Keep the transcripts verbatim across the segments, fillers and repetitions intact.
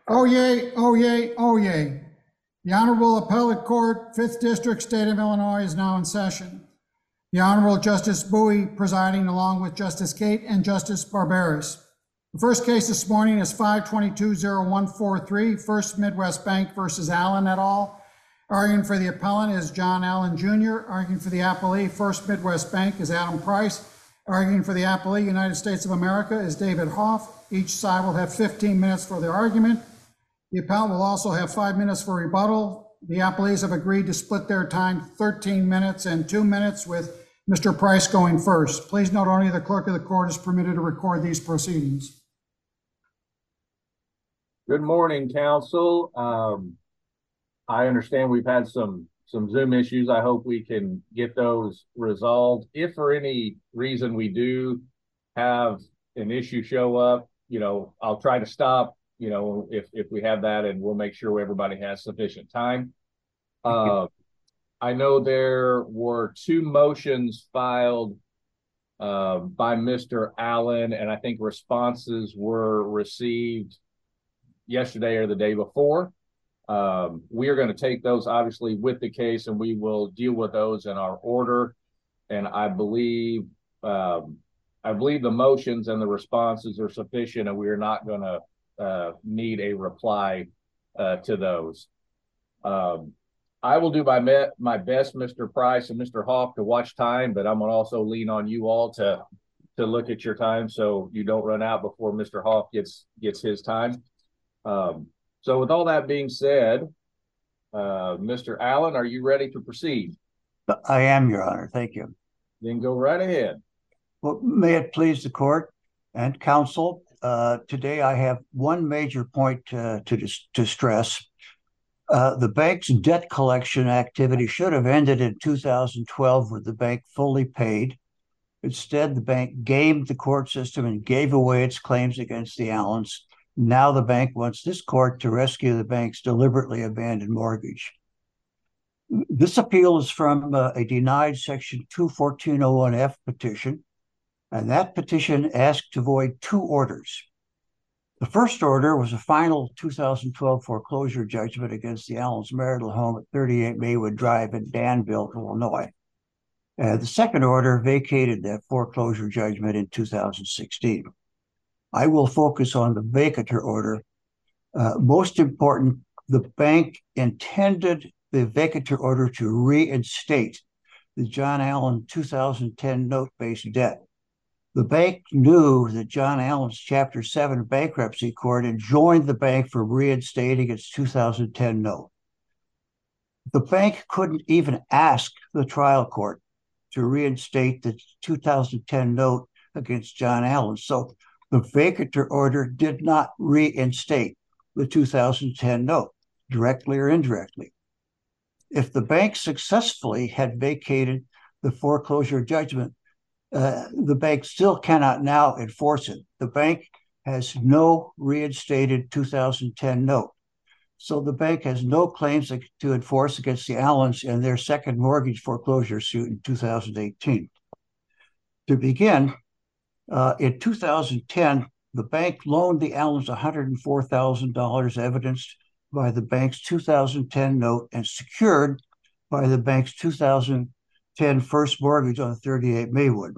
Oh yay, oh yay, oh yay. The Honorable Appellate Court, Fifth District, State of Illinois is now in session. The Honorable Justice Bowie presiding along with Justice Gate and Justice Barberis. The first case this morning is five twenty-two oh one forty-three, First Midwest Bank versus Allen et al. Arguing for the appellant is John Allen Junior Arguing for the appellee, First Midwest Bank, is Adam Price. Arguing for the appellee, United States of America, is David Hoff. Each side will have fifteen minutes for their argument. The appellant will also have five minutes for rebuttal. The appellees have agreed to split their time thirteen minutes and two minutes, with Mister Price going first. Please note only the clerk of the court is permitted to record these proceedings. Good morning, counsel. Um, I understand we've had some some Zoom issues. I hope we can get those resolved. If for any reason we do have an issue show up, you know, I'll try to stop, you know, if, if we have that, and we'll make sure everybody has sufficient time. Uh, I know there were two motions filed uh, by Mister Allen, and I think responses were received yesterday or the day before. Um, we are going to take those obviously with the case, and we will deal with those in our order. And I believe, um, I believe the motions and the responses are sufficient, and we are not going to uh, need a reply uh, to those. Um, I will do my me- my best, Mister Price and Mister Hoff, to watch time, but I'm going to also lean on you all to to look at your time so you don't run out before Mister Hoff gets gets his time. Um, so with all that being said, uh, Mister Allen, are you ready to proceed? I am, Your Honor. Thank you. Then go right ahead. Well, may it please the court and counsel, uh, today I have one major point uh, to, to stress. Uh, the bank's debt collection activity should have ended in two thousand twelve with the bank fully paid. Instead, the bank gamed the court system and gave away its claims against the Allens. Now the bank wants this court to rescue the bank's deliberately abandoned mortgage. This appeal is from uh, a denied Section two fourteen oh one F petition, and that petition asked to void two orders. The first order was a final two thousand twelve foreclosure judgment against the Allens' marital home at thirty-eight Maywood Drive in Danville, Illinois. Uh, the second order vacated that foreclosure judgment in two thousand sixteen. I will focus on the vacatur order. Uh, most important, the bank intended the vacatur order to reinstate the John Allen two thousand ten note-based debt. The bank knew that John Allen's Chapter seven bankruptcy court enjoined the bank from reinstating its two thousand ten note. The bank couldn't even ask the trial court to reinstate the two thousand ten note against John Allen. So the vacatur order did not reinstate the two thousand ten note, directly or indirectly. If the bank successfully had vacated the foreclosure judgment, uh, the bank still cannot now enforce it. The bank has no reinstated two thousand ten note. So the bank has no claims to enforce against the Allens in their second mortgage foreclosure suit in two thousand eighteen. To begin, Uh, in two thousand ten, the bank loaned the Allens one hundred four thousand dollars, evidenced by the bank's two thousand ten note and secured by the bank's two thousand ten first mortgage on thirty-eight Maywood.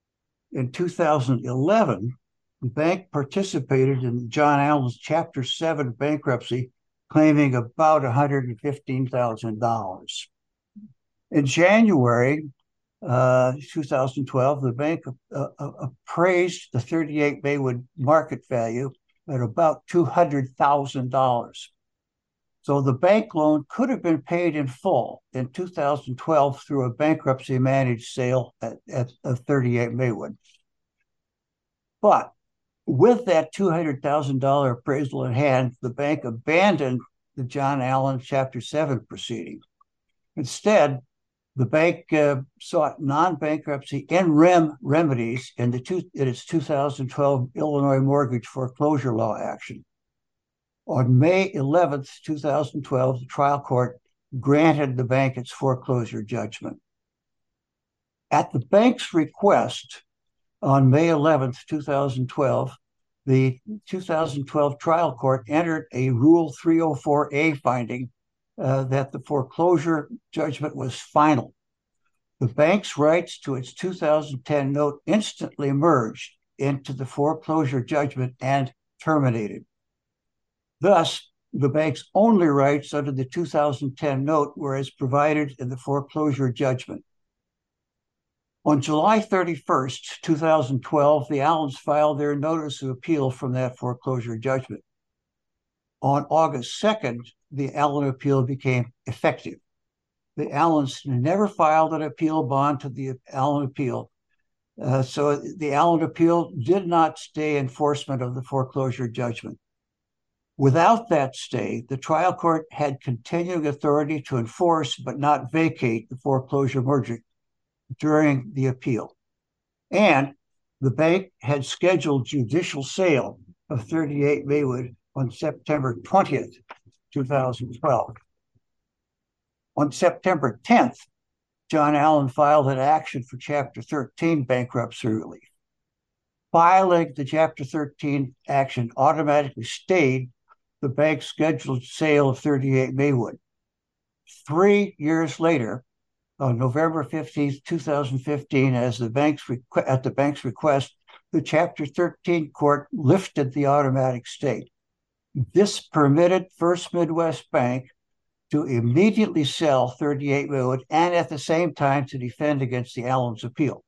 In two thousand eleven, the bank participated in John Allen's Chapter seven bankruptcy, claiming about one hundred fifteen thousand dollars. In January, Uh, two thousand twelve, the bank uh, uh, appraised the thirty-eight Maywood market value at about two hundred thousand dollars. So the bank loan could have been paid in full in two thousand twelve through a bankruptcy managed sale at, at, at thirty-eight Maywood. But with that two hundred thousand dollars appraisal in hand, the bank abandoned the John Allen Chapter seven proceeding. Instead, the bank uh, sought non-bankruptcy in rem remedies in, the two, in its two thousand twelve Illinois mortgage foreclosure law action. On May eleventh, two thousand twelve, the trial court granted the bank its foreclosure judgment. At the bank's request, on May eleventh, two thousand twelve, the two thousand twelve trial court entered a Rule three oh four A finding uh, that the foreclosure judgment was final. The bank's rights to its two thousand ten note instantly merged into the foreclosure judgment and terminated. Thus, the bank's only rights under the two thousand ten note were as provided in the foreclosure judgment. On July thirty-first, two thousand twelve, the Allens filed their notice of appeal from that foreclosure judgment. On August second, the Allen appeal became effective. The Allens never filed an appeal bond to the Allen appeal, uh, so the Allen appeal did not stay enforcement of the foreclosure judgment. Without that stay, the trial court had continuing authority to enforce but not vacate the foreclosure merger during the appeal. And the bank had scheduled judicial sale of thirty-eight Maywood on September twentieth, two thousand twelve. On September tenth, John Allen filed an action for Chapter thirteen bankruptcy relief. Filing the Chapter thirteen action automatically stayed the bank's scheduled sale of thirty-eight Maywood. Three years later, on November fifteenth, two thousand fifteen, as the bank's requ- at the bank's request, the Chapter thirteen court lifted the automatic stay. This permitted First Midwest Bank to immediately sell thirty-eight Maywood and at the same time to defend against the Allens' appeal.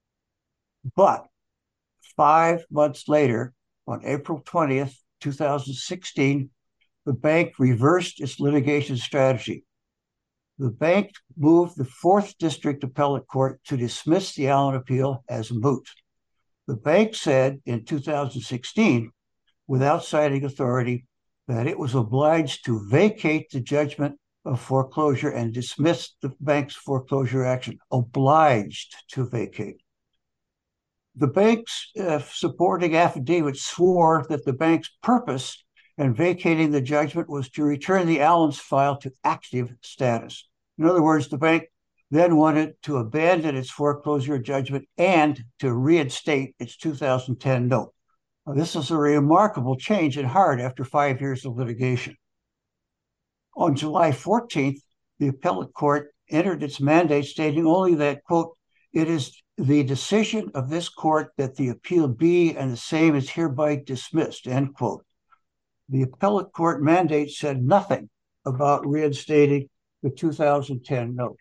But five months later, on April twentieth, two thousand sixteen, the bank reversed its litigation strategy. The bank moved the fourth District Appellate Court to dismiss the Allen appeal as moot. The bank said in two thousand sixteen, without citing authority, that it was obliged to vacate the judgment of foreclosure and dismiss the bank's foreclosure action. Obliged to vacate. The bank's uh, supporting affidavit swore that the bank's purpose in vacating the judgment was to return the Allens file to active status. In other words, the bank then wanted to abandon its foreclosure judgment and to reinstate its two thousand ten note. Now, this is a remarkable change in heart after five years of litigation. On July fourteenth, the appellate court entered its mandate stating only that, quote, it is the decision of this court that the appeal be and the same is hereby dismissed, end quote. The appellate court mandate said nothing about reinstating the two thousand ten note.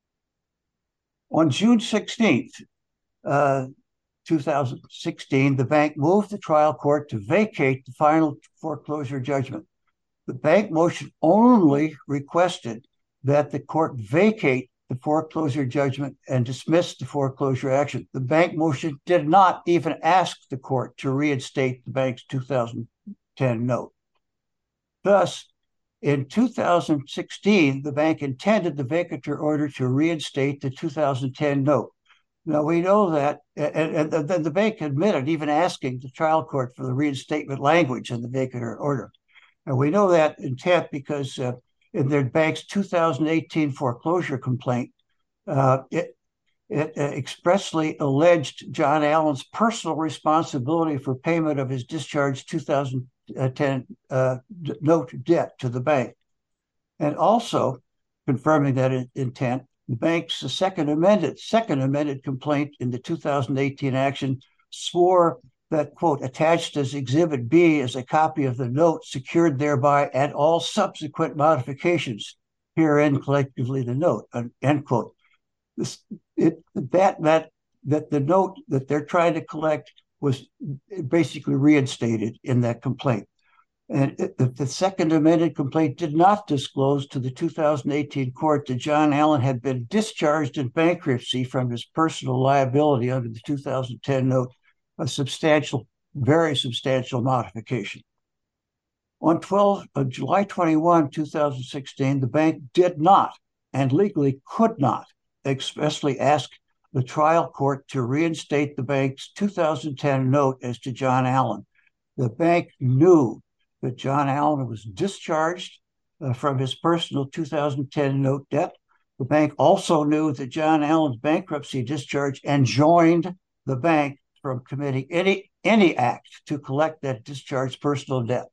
On June sixteenth, uh, two thousand sixteen, the bank moved the trial court to vacate the final foreclosure judgment. The bank motion only requested that the court vacate the foreclosure judgment and dismiss the foreclosure action. The bank motion did not even ask the court to reinstate the bank's two thousand ten note. Thus, in two thousand sixteen, the bank intended the vacatur order to reinstate the two thousand ten note. Now, we know that, and, and then the bank admitted even asking the trial court for the reinstatement language in the vacatur order. And we know that intent because uh, in their bank's two thousand eighteen foreclosure complaint, uh, it, it uh, expressly alleged John Allen's personal responsibility for payment of his discharged two thousand ten uh, note debt to the bank. And also confirming that in, intent, the bank's second amended, second amended complaint in the two thousand eighteen action swore that, quote, attached as Exhibit B is a copy of the note secured thereby and all subsequent modifications herein collectively the note, end quote. This, it, that, that, that the note that they're trying to collect was basically reinstated in that complaint. And it, the second amended complaint did not disclose to the two thousand eighteen court that John Allen had been discharged in bankruptcy from his personal liability under the two thousand ten note, a substantial, very substantial modification. On twelve, uh, July twenty-first, two thousand sixteen, the bank did not and legally could not expressly ask the trial court to reinstate the bank's two thousand ten note as to John Allen. The bank knew that John Allen was discharged uh, from his personal two thousand ten note debt. The bank also knew that John Allen's bankruptcy discharge enjoined the bank from committing any any act to collect that discharged personal debt.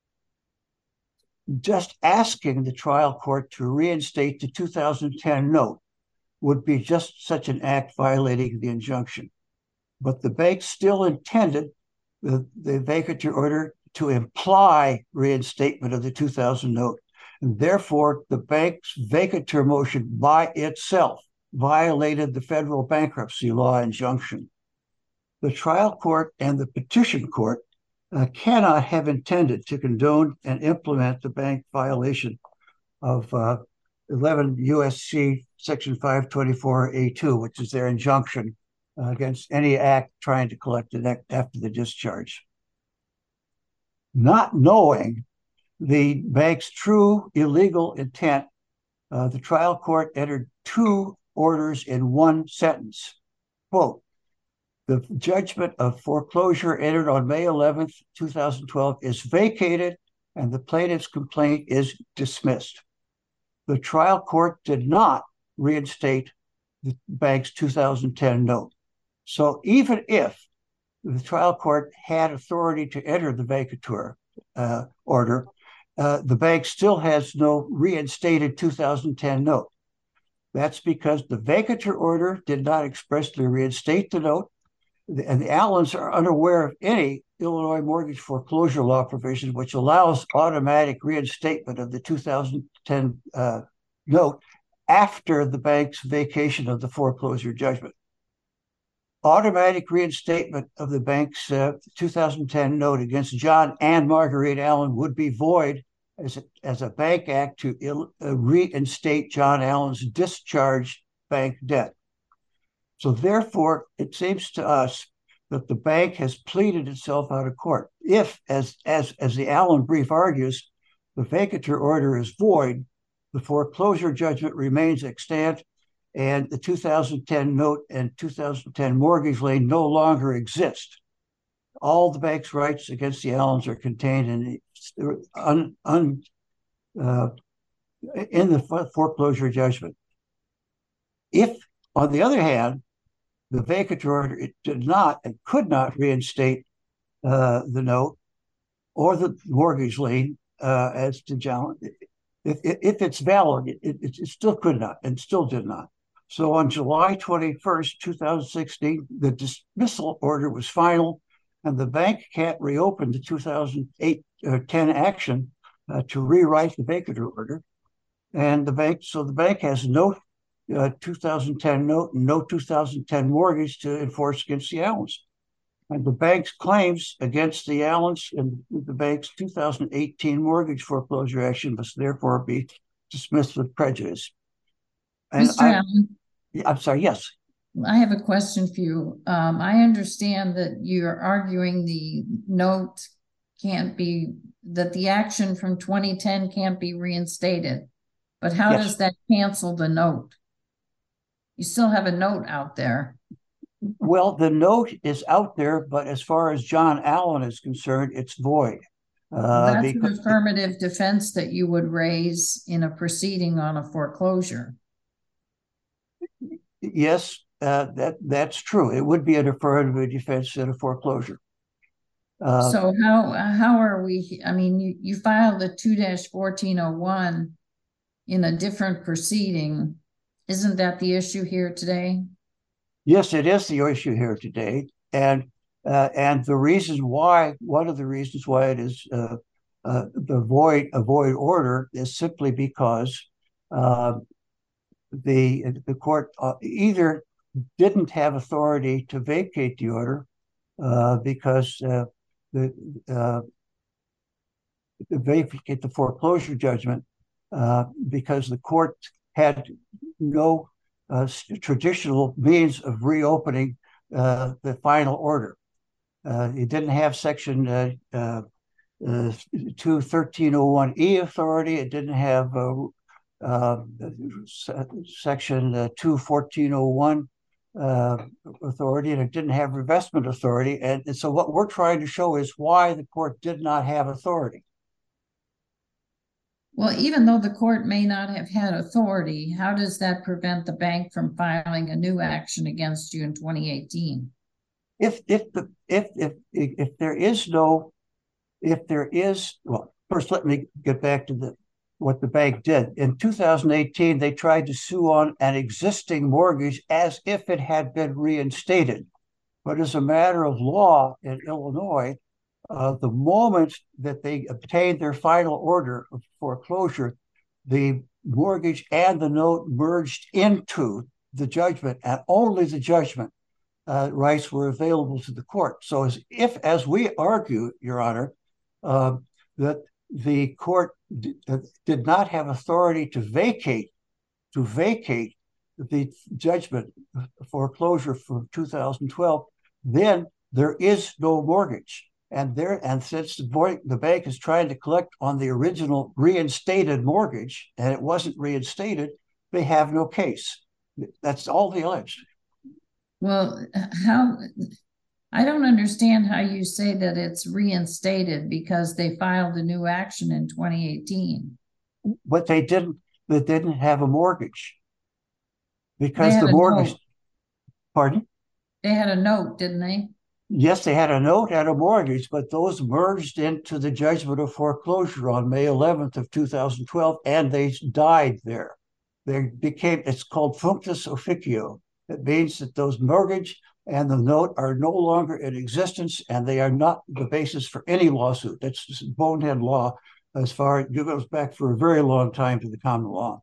Just asking the trial court to reinstate the two thousand ten note would be just such an act violating the injunction. But the bank still intended the, the vacatur order to imply reinstatement of the two thousand note. And therefore, the bank's vacatur motion by itself violated the federal bankruptcy law injunction. The trial court and the petition court uh, cannot have intended to condone and implement the bank violation of uh, eleven U S C section five twenty-four A two, which is their injunction uh, against any act trying to collect the debt after the discharge. Not knowing the bank's true illegal intent, uh, the trial court entered two orders in one sentence. Quote, the judgment of foreclosure entered on May eleventh, two thousand twelve is vacated and the plaintiff's complaint is dismissed. The trial court did not reinstate the bank's two thousand ten note. So even if the trial court had authority to enter the vacatur uh, order, uh, the bank still has no reinstated two thousand ten note. That's because the vacatur order did not expressly reinstate the note, and the Allens are unaware of any Illinois mortgage foreclosure law provision which allows automatic reinstatement of the two thousand ten uh, note after the bank's vacation of the foreclosure judgment. Automatic reinstatement of the bank's uh, two thousand ten note against John and Marguerite Allen would be void as a, as a bank act to il, uh, reinstate John Allen's discharged bank debt. So therefore, it seems to us that the bank has pleaded itself out of court. If, as, as, as the Allen brief argues, the vacatur order is void, the foreclosure judgment remains extant, and the two thousand ten note and two thousand ten mortgage lien no longer exist. All the bank's rights against the Allens are contained in the, un, un, uh, in the foreclosure judgment. If, on the other hand, the vacatur order it did not and could not reinstate uh, the note or the mortgage lien uh, as to John, if, if it's valid, it, it, it still could not and still did not. So on July twenty-first, two thousand sixteen, the dismissal order was final, and the bank can't reopen the two thousand eight or ten action uh, to rewrite the vacatur order. And the bank, so the bank has no uh, two thousand ten note and no two thousand ten mortgage to enforce against the Allens. And the bank's claims against the Allens and the bank's two thousand eighteen mortgage foreclosure action must therefore be dismissed with prejudice. And Mister Allen, I'm sorry, yes. I have a question for you. Um, I understand that you're arguing the note can't be, that the action from twenty ten can't be reinstated. But how Yes. does that cancel the note? You still have a note out there. Well, the note is out there, but as far as John Allen is concerned, it's void. Uh, That's an because, affirmative defense that you would raise in a proceeding on a foreclosure. yes, uh, that that's true. It would be an affirmative defense in a foreclosure. Uh, So how how are we, I mean, you, you filed a two dash fourteen oh one in a different proceeding. Isn't that the issue here today? yes, it is the issue here today, and uh, and the reason why, one of the reasons why it is uh, uh, the void a void order is simply because uh, the the court uh, either didn't have authority to vacate the order uh, because uh, the uh, vacate the foreclosure judgment uh, because the court had no uh, traditional means of reopening uh, the final order. Uh, it didn't have section uh, uh, uh, two thirteen oh one E authority. It didn't have uh, uh, section uh, two fourteen oh one uh, authority, and it didn't have revestment authority. And, and so what we're trying to show is why the court did not have authority. Well, even though the court may not have had authority, how does that prevent the bank from filing a new action against you in twenty eighteen? if if the if if if there is no if there is well first let me get back to the what the bank did in two thousand eighteen. They tried to sue on an existing mortgage as if it had been reinstated, but as a matter of law in Illinois, uh, the moment that they obtained their final order of foreclosure, the mortgage and the note merged into the judgment, and only the judgment uh, rights were available to the court. So as if, as we argue, Your Honor, uh, that the court d- did not have authority to vacate, to vacate the judgment foreclosure from two thousand twelve, then there is no mortgage. And there, and since the, the bank is trying to collect on the original reinstated mortgage, and it wasn't reinstated, they have no case. That's all they alleged. Well, how, I don't understand how you say that it's reinstated because they filed a new action in twenty eighteen. But they didn't, they didn't have a mortgage. They Because had the a mortgage, note. pardon? They had a note, didn't they? Yes, they had a note and a mortgage, but those merged into the judgment of foreclosure on May eleventh of two thousand twelve, and they died there. They became, it's called functus officio. It means that those mortgage and the note are no longer in existence, and they are not the basis for any lawsuit. That's just bonehead law as far as it goes back for a very long time to the common law.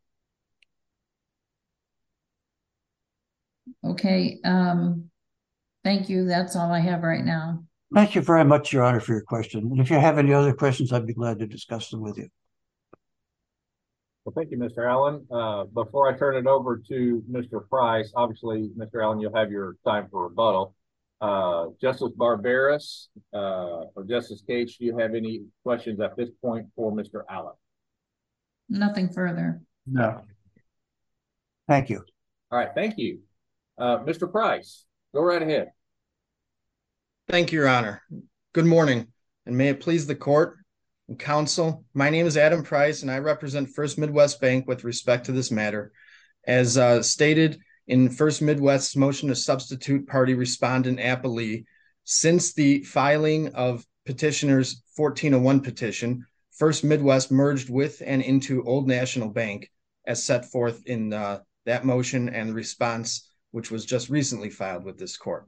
Okay, um, thank you. That's all I have right now. Thank you very much, Your Honor, for your question. And if you have any other questions, I'd be glad to discuss them with you. Well, thank you, Mister Allen. Uh, before I turn it over to Mister Price, obviously, Mister Allen, you'll have your time for rebuttal. Uh, Justice Barberis, uh, or Justice Cage, do you have any questions at this point for Mister Allen? Nothing further. No. Thank you. All right, thank you. Uh, Mister Price, go right ahead. Thank you, Your Honor. Good morning, and may it please the court and counsel. My name is Adam Price, and I represent First Midwest Bank with respect to this matter. As uh, stated in First Midwest's motion to substitute party respondent appellee, since the filing of petitioner's fourteen oh one petition, First Midwest merged with and into Old National Bank as set forth in uh, that motion and the response, which was just recently filed with this court.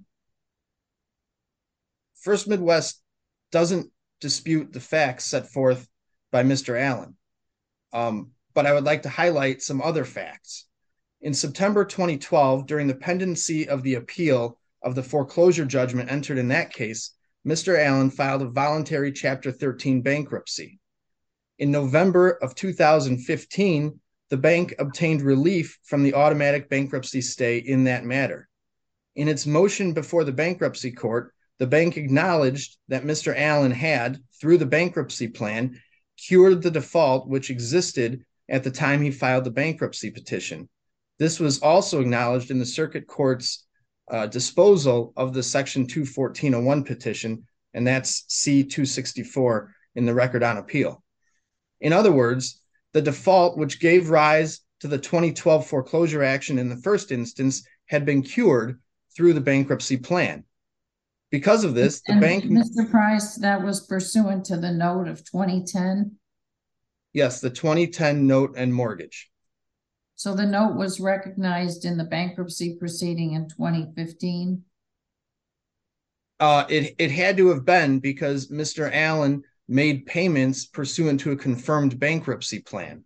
First Midwest doesn't dispute the facts set forth by Mister Allen, um, but I would like to highlight some other facts. In September twenty twelve, during the pendency of the appeal of the foreclosure judgment entered in that case, Mister Allen filed a voluntary Chapter thirteen bankruptcy. In November of two thousand fifteen, the bank obtained relief from the automatic bankruptcy stay in that matter. In its motion before the bankruptcy court, the bank acknowledged that Mister Allen had, through the bankruptcy plan, cured the default which existed at the time he filed the bankruptcy petition. This was also acknowledged in the circuit court's uh, disposal of the Section two fourteen oh one petition, and that's C two sixty-four in the record on appeal. In other words, the default which gave rise to the twenty twelve foreclosure action in the first instance had been cured through the bankruptcy plan. Because of this, the And bank... Mister Price, that was pursuant to the note of twenty ten? Yes, the twenty ten note and mortgage. So the note was recognized in the bankruptcy proceeding in twenty fifteen? Uh, it, it had to have been because Mister Allen made payments pursuant to a confirmed bankruptcy plan.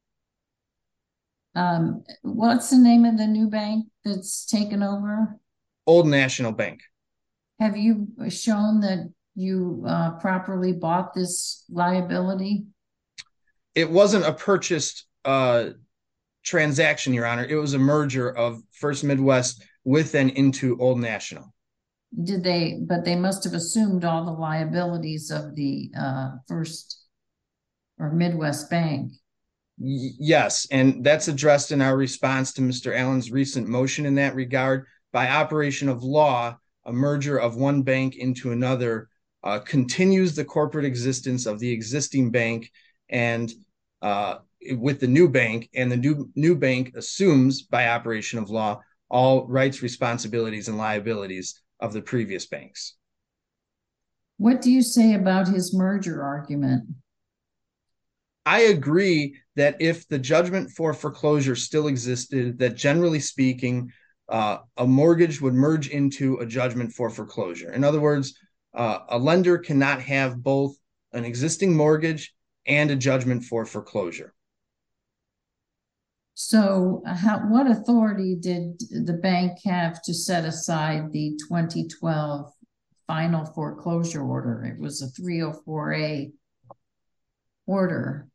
Um, what's the name of the new bank that's taken over? Old National Bank. Have you shown that you uh, properly bought this liability? It wasn't a purchased uh, transaction, Your Honor. It was a merger of First Midwest with and into Old National. Did they, but they must have assumed all the liabilities of the uh, First or Midwest Bank. Y- yes, and that's addressed in our response to Mister Allen's recent motion in that regard. By operation of law, a merger of one bank into another uh, continues the corporate existence of the existing bank and uh, with the new bank, and the new, new bank assumes by operation of law all rights, responsibilities, and liabilities of the previous banks. What do you say about his merger argument? I agree that if the judgment for foreclosure still existed, that generally speaking, uh, a mortgage would merge into a judgment for foreclosure. In other words, uh, a lender cannot have both an existing mortgage and a judgment for foreclosure. So how, what authority did the bank have to set aside the twenty twelve final foreclosure order? It was a three oh four A order.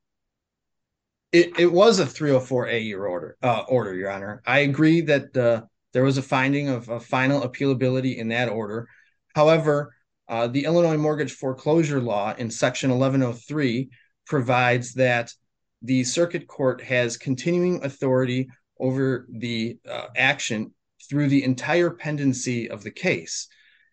It, it was a three oh four A year order, uh, order, Your Honor. I agree that uh, there was a finding of a final appealability in that order. However, uh, the Illinois mortgage foreclosure law in section eleven oh three provides that the circuit court has continuing authority over the uh, action through the entire pendency of the case.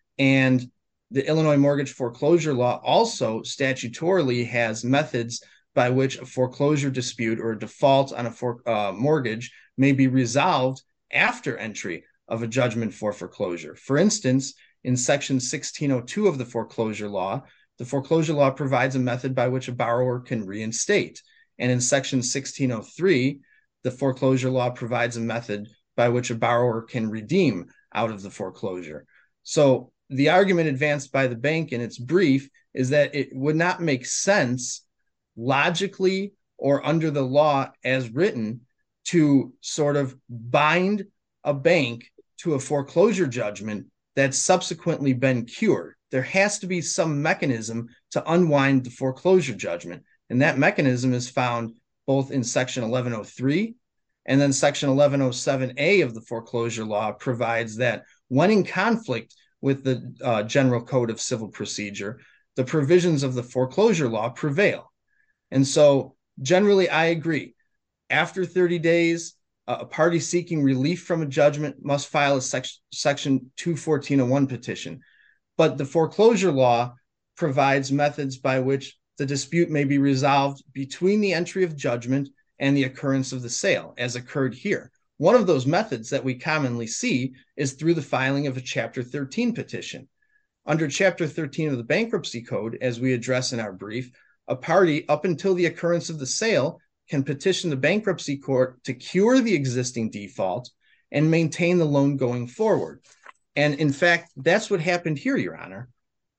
And the Illinois mortgage foreclosure law also statutorily has methods by which a foreclosure dispute or a default on a for, uh, mortgage may be resolved after entry of a judgment for foreclosure. For instance, in section sixteen oh two of the foreclosure law, the foreclosure law provides a method by which a borrower can reinstate. And in section sixteen oh three, the foreclosure law provides a method by which a borrower can redeem out of the foreclosure. So the argument advanced by the bank in its brief is that it would not make sense logically or under the law as written to sort of bind a bank to a foreclosure judgment that's subsequently been cured. There has to be some mechanism to unwind the foreclosure judgment. And that mechanism is found both in section eleven oh three and then section eleven oh seven A of the foreclosure law provides that when in conflict with the uh, General Code of Civil Procedure, the provisions of the foreclosure law prevail. And so generally, I agree. After thirty days, uh, a party seeking relief from a judgment must file a sec- section two fourteen oh one petition. But the foreclosure law provides methods by which the dispute may be resolved between the entry of judgment and the occurrence of the sale, as occurred here. One of those methods that we commonly see is through the filing of a Chapter thirteen petition. Under Chapter thirteen of the Bankruptcy Code, as we address in our brief, a party, up until the occurrence of the sale, can petition the bankruptcy court to cure the existing default and maintain the loan going forward. And in fact, that's what happened here, Your Honor.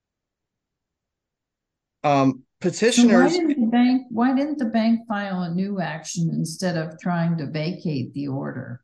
Um, petitioners. So why didn't the bank, why didn't the bank file a new action instead of trying to vacate the order?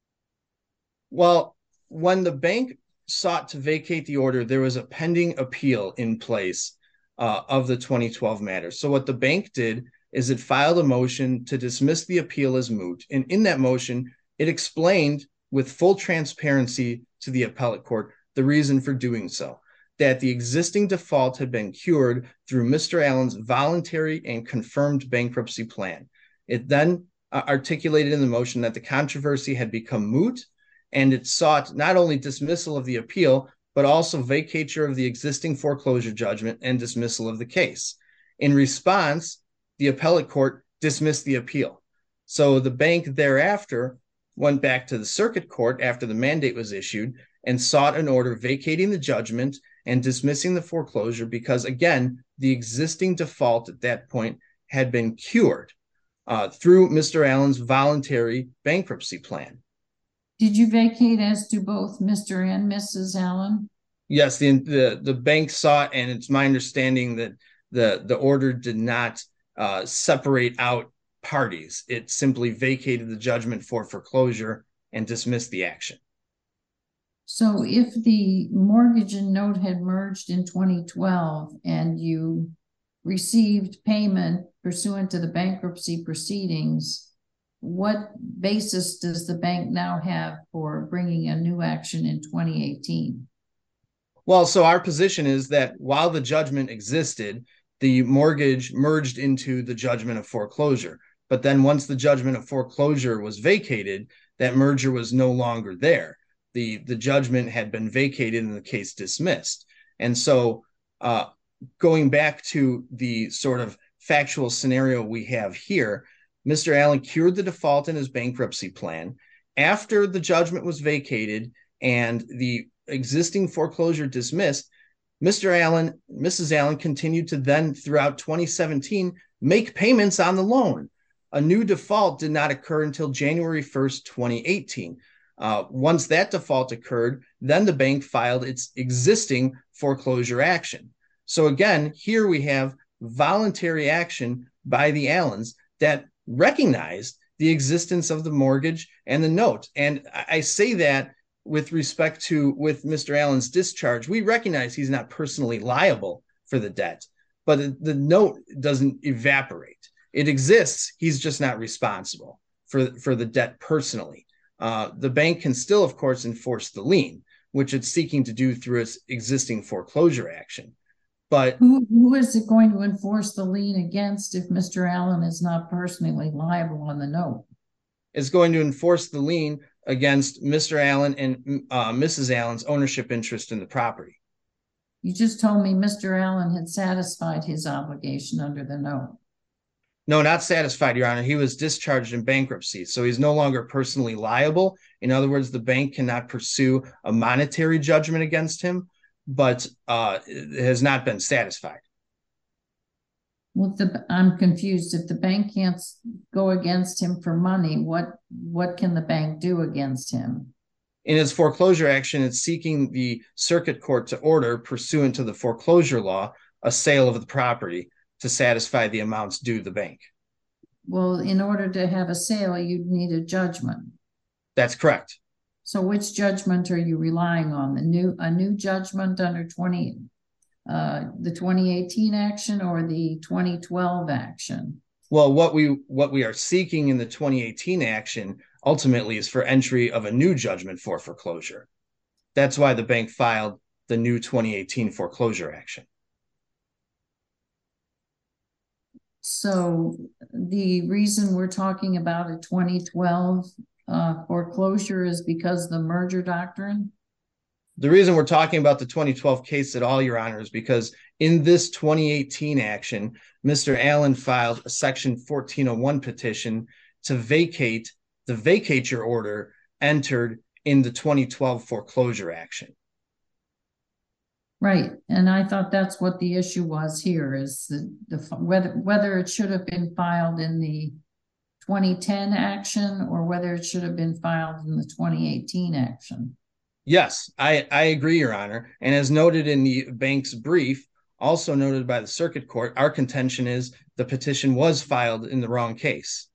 Well, when the bank sought to vacate the order, there was a pending appeal in place uh, of the twenty twelve matter. So what the bank did is it filed a motion to dismiss the appeal as moot. And in that motion, it explained with full transparency to the appellate court the reason for doing so, that the existing default had been cured through Mister Allen's voluntary and confirmed bankruptcy plan. It then uh, articulated in the motion that the controversy had become moot, and it sought not only dismissal of the appeal, but also vacatur of the existing foreclosure judgment and dismissal of the case. In response, the appellate court dismissed the appeal. So the bank thereafter went back to the circuit court after the mandate was issued and sought an order vacating the judgment and dismissing the foreclosure because, again, the existing default at that point had been cured uh, through Mister Allen's voluntary bankruptcy plan. Did you vacate as to both Mister and Missus Allen? Yes, the, the, the bank sought, and it's my understanding that the, the order did not uh, separate out parties. It simply vacated the judgment for foreclosure and dismissed the action. So if the mortgage and note had merged in twenty twelve and you received payment pursuant to the bankruptcy proceedings, what basis does the bank now have for bringing a new action in twenty eighteen? Well, so our position is that while the judgment existed, the mortgage merged into the judgment of foreclosure. But then once the judgment of foreclosure was vacated, that merger was no longer there. The, the judgment had been vacated and the case dismissed. And so uh, going back to the sort of factual scenario we have here, Mister Allen cured the default in his bankruptcy plan. After the judgment was vacated and the existing foreclosure dismissed, Mister Allen, Missus Allen continued to then, throughout twenty seventeen, make payments on the loan. A new default did not occur until January first, twenty eighteen. Uh, once that default occurred, then the bank filed its existing foreclosure action. So again, here we have voluntary action by the Allens that recognized the existence of the mortgage and the note. And I say that with respect to with Mister Allen's discharge, we recognize he's not personally liable for the debt, but the, the note doesn't evaporate. It exists. He's just not responsible for, for the debt personally. Uh, the bank can still, of course, enforce the lien, which it's seeking to do through its existing foreclosure action. But Who, who is it going to enforce the lien against if Mister Allen is not personally liable on the note? it's going to enforce the lien against Mister Allen and uh, Missus Allen's ownership interest in the property. You just told me Mister Allen had satisfied his obligation under the note. No, not satisfied, Your Honor. He was discharged in bankruptcy, so he's no longer personally liable. In other words, the bank cannot pursue a monetary judgment against him, but uh, it has not been satisfied. Well, the, I'm confused. If the bank can't go against him for money, what what can the bank do against him? In its foreclosure action, it's seeking the circuit court to order, pursuant to the foreclosure law, a sale of the property to satisfy the amounts due the bank. Well, in order to have a sale, you'd need a judgment. That's correct. So which judgment are you relying on? The new a new judgment under twenty uh the twenty eighteen action or the twenty twelve action? Well, what we what we are seeking in the twenty eighteen action ultimately is for entry of a new judgment for foreclosure. That's why the bank filed the new twenty eighteen foreclosure action. So the reason we're talking about a twenty twelve uh, foreclosure is because of the merger doctrine? The reason we're talking about the twenty twelve case at all, Your Honor, is because in this twenty eighteen action, Mister Allen filed a section fourteen oh one petition to vacate the vacatur order entered in the twenty twelve foreclosure action. Right, and I thought that's what the issue was here, is the, the whether whether it should have been filed in the twenty ten action or whether it should have been filed in the twenty eighteen action. Yes, I, I agree, Your Honor. And as noted in the bank's brief, also noted by the circuit court, our contention is the petition was filed in the wrong case.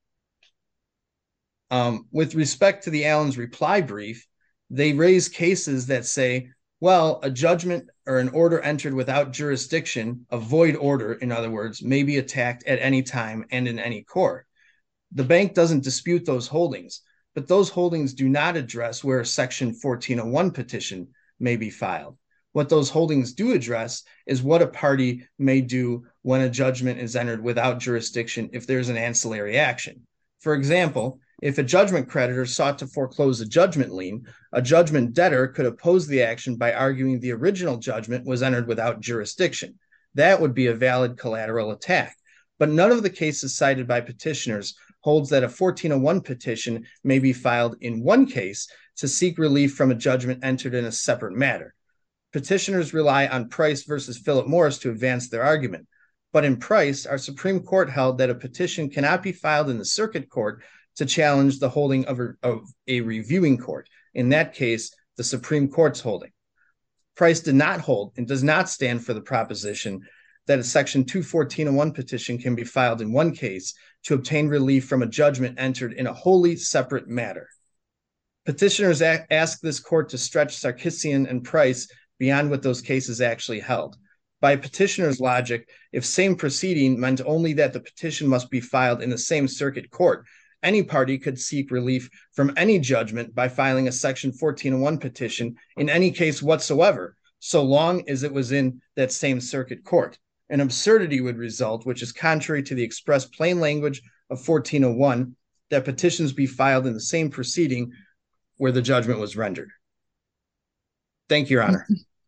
Um, with respect to the Allen's reply brief, they raise cases that say, well, a judgment or an order entered without jurisdiction, a void order, in other words, may be attacked at any time and in any court. The bank doesn't dispute those holdings, but those holdings do not address where a section fourteen oh one petition may be filed. What those holdings do address is what a party may do when a judgment is entered without jurisdiction if there's an ancillary action. For example, if a judgment creditor sought to foreclose a judgment lien, a judgment debtor could oppose the action by arguing the original judgment was entered without jurisdiction. That would be a valid collateral attack. But none of the cases cited by petitioners holds that a fourteen oh one petition may be filed in one case to seek relief from a judgment entered in a separate matter. Petitioners rely on Price versus Philip Morris to advance their argument. But in Price, our Supreme Court held that a petition cannot be filed in the circuit court to challenge the holding of a, of a reviewing court. In that case, the Supreme Court's holding. Price did not hold and does not stand for the proposition that a section two fourteen oh one petition can be filed in one case to obtain relief from a judgment entered in a wholly separate matter. Petitioners a- ask this court to stretch Sarkisian and Price beyond what those cases actually held. By petitioner's logic, if same proceeding meant only that the petition must be filed in the same circuit court, any party could seek relief from any judgment by filing a section fourteen oh one petition in any case whatsoever, so long as it was in that same circuit court. An absurdity would result, which is contrary to the express plain language of fourteen oh one, that petitions be filed in the same proceeding where the judgment was rendered. Thank you, Your Honor.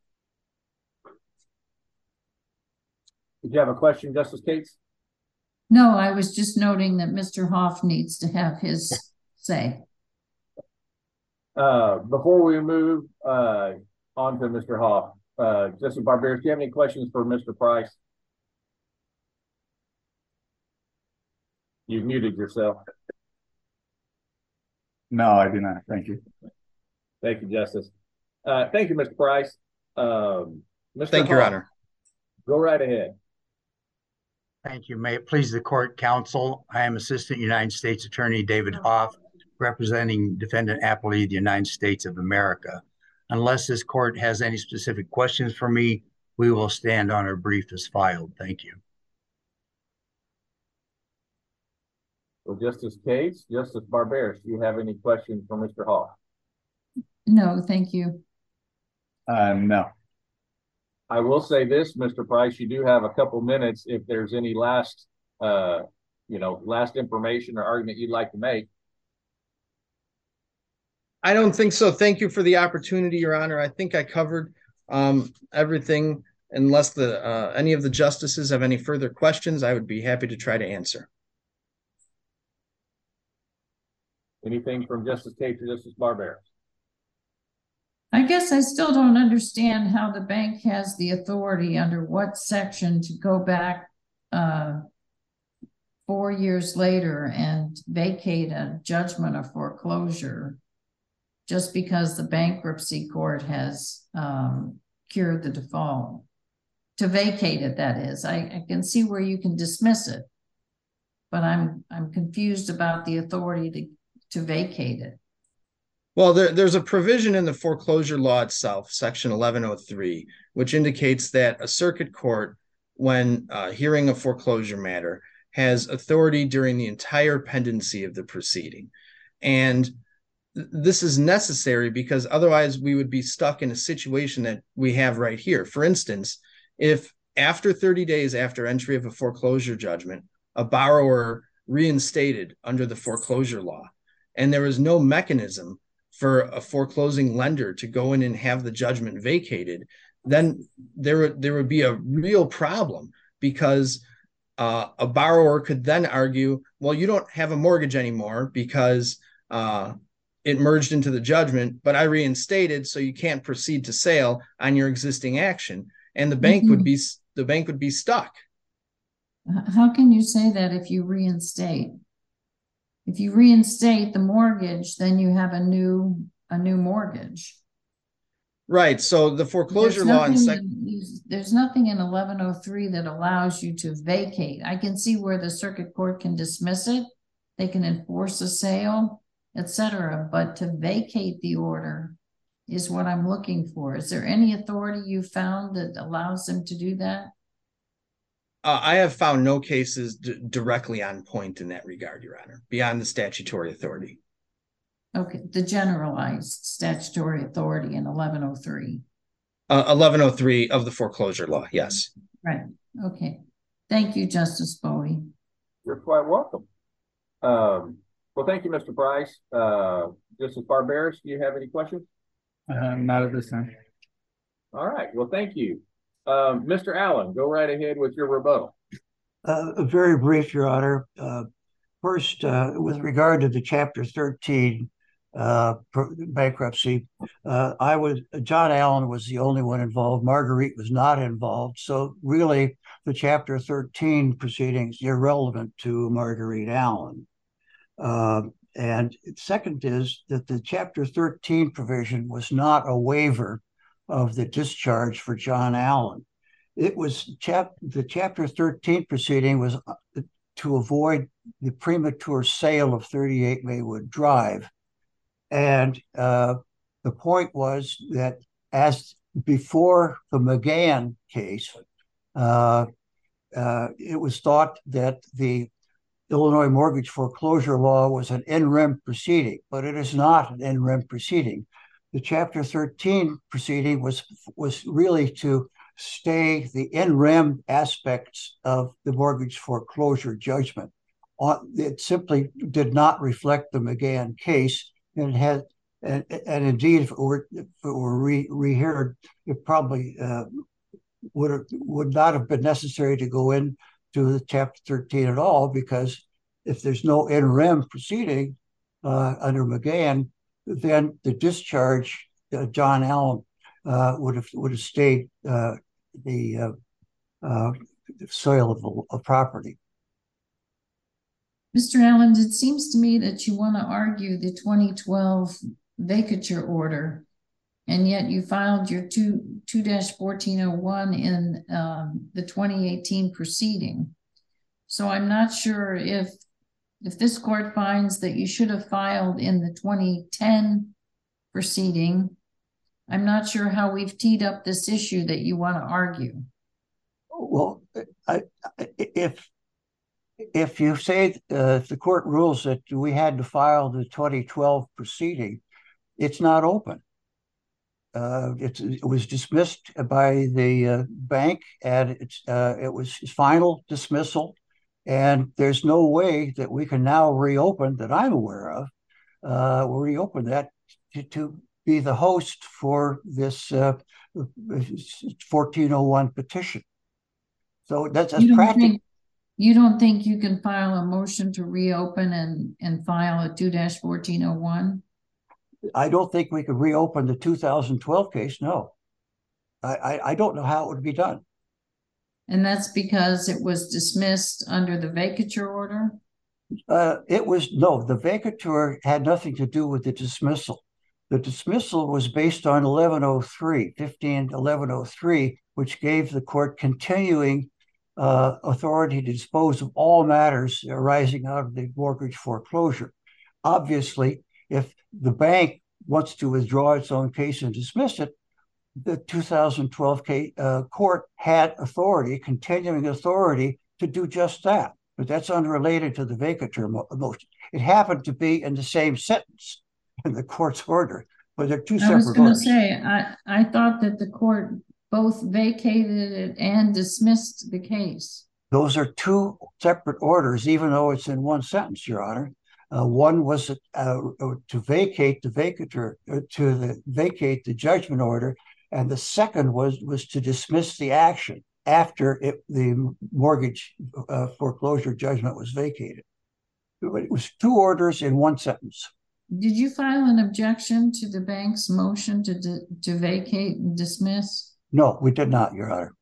Did you have a question, Justice Cates? No, I was just noting that Mister Hoff needs to have his say. Uh, before we move, uh, on to Mister Hoff. Uh, Justice Barberis, do you have any questions for Mister Price? You muted yourself. No, I do not. Thank you. Thank you, Justice. Uh, thank you, Mister Price. Um, Mister Thank you, Your Hoff, Honor. go right ahead. Thank you. May it please the court, counsel. I am Assistant United States Attorney David Hoff, representing Defendant Appellee of the United States of America. Unless this court has any specific questions for me, we will stand on our brief as filed. Thank you. Well, Justice Cates, Justice Barberis, do you have any questions for Mister Hoff? No, thank you. Uh, no. I will say this, Mister Price, you do have a couple minutes if there's any last, uh, you know, last information or argument you'd like to make. I don't think so. Thank you for the opportunity, Your Honor. I think I covered um, everything. Unless the uh, any of the justices have any further questions, I would be happy to try to answer. Anything from Justice Cates or Justice Barberis? I guess I still don't understand how the bank has the authority under what section to go back uh, four years later and vacate a judgment of foreclosure just because the bankruptcy court has um, cured the default. To vacate it, that is. I, I can see where you can dismiss it, but I'm I'm confused about the authority to, to vacate it. Well, there, there's a provision in the foreclosure law itself, Section eleven oh three, which indicates that a circuit court, when uh, hearing a foreclosure matter, has authority during the entire pendency of the proceeding. And th- this is necessary because otherwise we would be stuck in a situation that we have right here. For instance, if after thirty days after entry of a foreclosure judgment, a borrower reinstated under the foreclosure law, and there was no mechanism for a foreclosing lender to go in and have the judgment vacated, then there would there would be a real problem because uh, a borrower could then argue, well, you don't have a mortgage anymore because uh, it merged into the judgment, but I reinstated, so you can't proceed to sale on your existing action, and the bank Mm-hmm. would be the bank would be stuck. How can you say that if you reinstate? If you reinstate the mortgage, then you have a new a new mortgage. Right. So the foreclosure There's law in nothing sec- in, there's nothing in eleven oh three that allows you to vacate. I can see where the circuit court can dismiss it. They can enforce a sale, et cetera. But to vacate the order is what I'm looking for. Is there any authority you found that allows them to do that? Uh, I have found no cases d- directly on point in that regard, Your Honor, beyond the statutory authority. Okay, the generalized statutory authority in eleven oh three. Uh, eleven oh three of the foreclosure law, yes. Right, okay. Thank you, Justice Bowie. You're quite welcome. Um, well, thank you, Mister Price. Uh, Justice Barberis, do you have any questions? Uh, not at this time. All right. Well, thank you. Um, Mister Allen, go right ahead with your rebuttal. Uh, very brief, Your Honor. Uh, first, uh, with regard to the Chapter thirteen uh, bankruptcy, uh, I was John Allen was the only one involved. Marguerite was not involved. So really, the Chapter thirteen proceedings irrelevant to Marguerite Allen. Uh, and second is that the Chapter thirteen provision was not a waiver of the discharge for John Allen. It was chap the Chapter thirteen proceeding was to avoid the premature sale of thirty-eight Maywood Drive. And uh, the point was that as before the McGann case, uh, uh, it was thought that the Illinois mortgage foreclosure law was an in rem proceeding, but it is not an in rem proceeding. The Chapter thirteen proceeding was was really to stay the in rem aspects of the mortgage foreclosure judgment. It simply did not reflect the McGann case, and it had, and, and indeed, if it were, if it were re, reheard, it probably uh, would have, would not have been necessary to go into the Chapter thirteen at all, because if there's no in rem proceeding uh, under McGann, then the discharge, uh, John Allen uh, would have would have stayed uh, the uh, uh, sale of a property. Mister Allen, it seems to me that you want to argue the twenty twelve vacature order, and yet you filed your two two dash fourteen oh one in um, the twenty eighteen proceeding. So I'm not sure if if this court finds that you should have filed in the twenty ten proceeding. I'm not sure how we've teed up this issue that you want to argue. Well, I, if if you say uh, if the court rules that we had to file the twenty twelve proceeding, it's not open. Uh, it's, it was dismissed by the uh, bank, and it's uh, it was final dismissal, and there's no way that we can now reopen that I'm aware of. Uh, reopen that to, to be the host for this uh, fourteen oh one petition. So that's, that's practical. You don't think you can file a motion to reopen and, and file a two dash fourteen oh one? I don't think we could reopen the two thousand twelve case, no. I, I, I don't know how it would be done. And that's because it was dismissed under the vacature order? Uh, it was, no, the vacatur had nothing to do with the dismissal. The dismissal was based on eleven oh three, fifteen eleven oh three, which gave the court continuing uh, authority to dispose of all matters arising out of the mortgage foreclosure. Obviously, if the bank wants to withdraw its own case and dismiss it, the two thousand twelve case, uh, court had authority, continuing authority to do just that. But that's unrelated to the vacatur mo motion. It happened to be in the same sentence in the court's order, but they're two separate orders. I was going to say, I, I thought that the court both vacated it and dismissed the case. Those are two separate orders, even though it's in one sentence, Your Honor. Uh, one was uh, to vacate the vacatur, uh, to the, vacate the judgment order, and the second was was to dismiss the action after it, the mortgage uh, foreclosure judgment was vacated. It was two orders in one sentence. Did you file an objection to the bank's motion to to vacate and dismiss? No, we did not, Your Honor.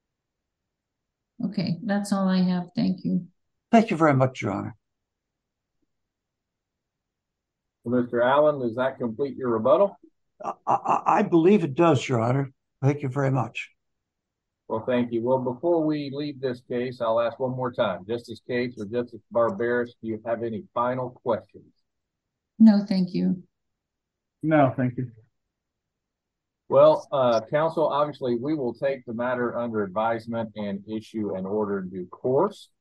Okay, that's all I have. Thank you. Thank you very much, Your Honor. Mister Allen, does that complete your rebuttal? I, I, I believe it does, Your Honor. Thank you very much. Well, thank you. Well, before we leave this case, I'll ask one more time. Justice Cates or Justice Barberis, do you have any final questions? No, thank you. No, thank you. Well, uh, counsel, obviously, we will take the matter under advisement and issue an order in due course.